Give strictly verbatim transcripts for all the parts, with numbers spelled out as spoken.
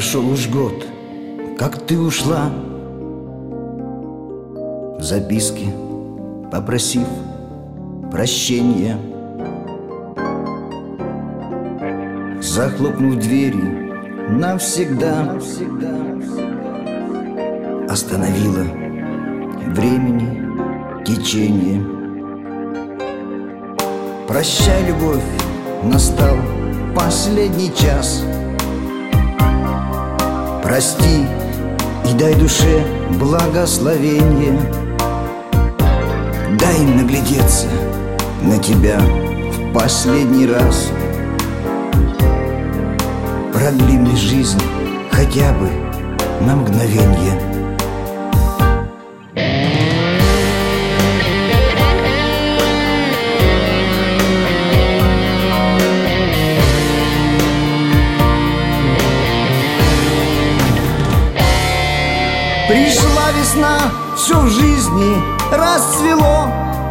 Прошел уж год, как ты ушла, в записке попросив прощения. Захлопнув двери навсегда, остановила времени течение. Прощай, любовь, настал последний час. Прости и дай душе благословение. Дай наглядеться на тебя в последний раз. Продли мне жизнь хотя бы на мгновенье. Пришла весна, все в жизни расцвело.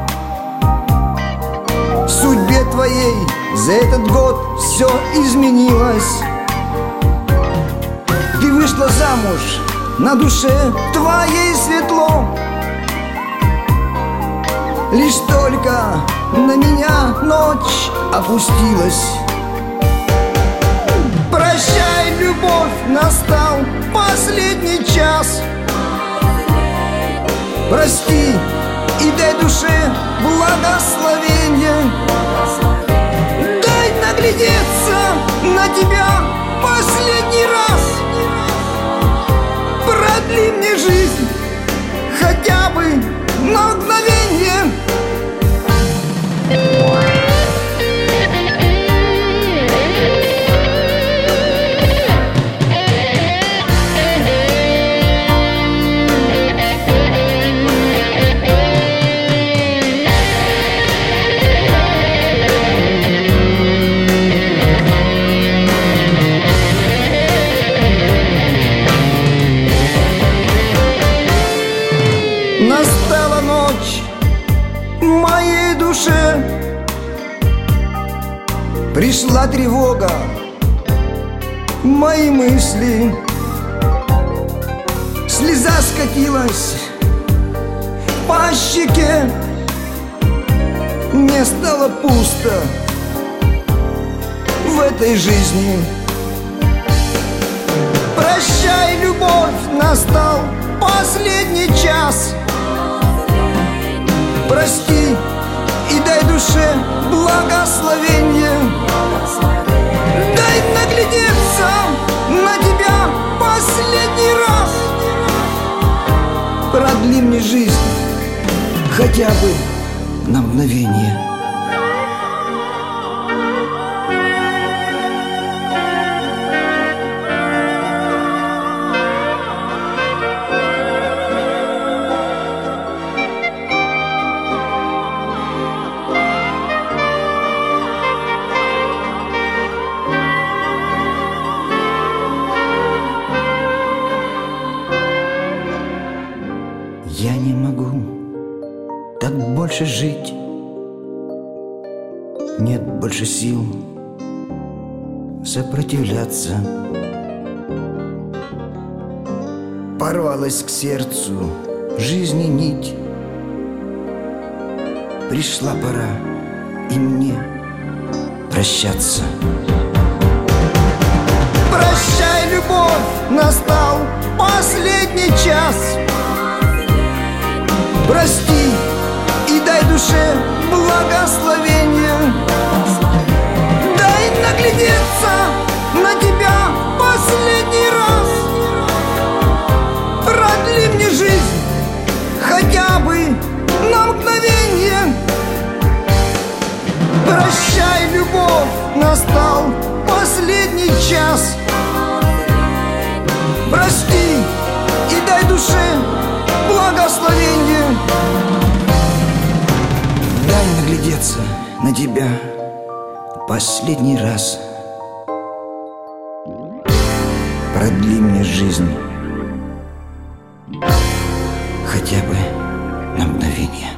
В судьбе твоей за этот год все изменилось. Ты вышла замуж, на душе твоей светло. Лишь только на меня ночь опустилась. Прощай, любовь, настал последний час. Прости и дай душе благословение. Дай наглядеться на тебя последний раз. Продли мне жизнь хотя бы на мгновенье. Настала ночь в моей душе. Пришла тревога в мои мысли. Слеза скатилась по щеке. Мне стало пусто в этой жизни. Прощай, любовь, настал последний час. Прости и дай душе благословение. Дай наглядеться на тебя последний раз. Продли мне жизнь хотя бы на мгновение. Я не могу так больше жить. Нет больше сил сопротивляться. Порвалась к сердцу жизни нить. Пришла пора и мне прощаться. Прощай, любовь, настал последний час. Прости и дай душе благословение. Дай наглядеться на тебя последний раз. Продли мне жизнь хотя бы на мгновенье. Прощай, любовь, настал последний час. Прости и дай душе благословение. Дай наглядеться на тебя последний раз. Продли мне жизнь хотя бы на мгновение.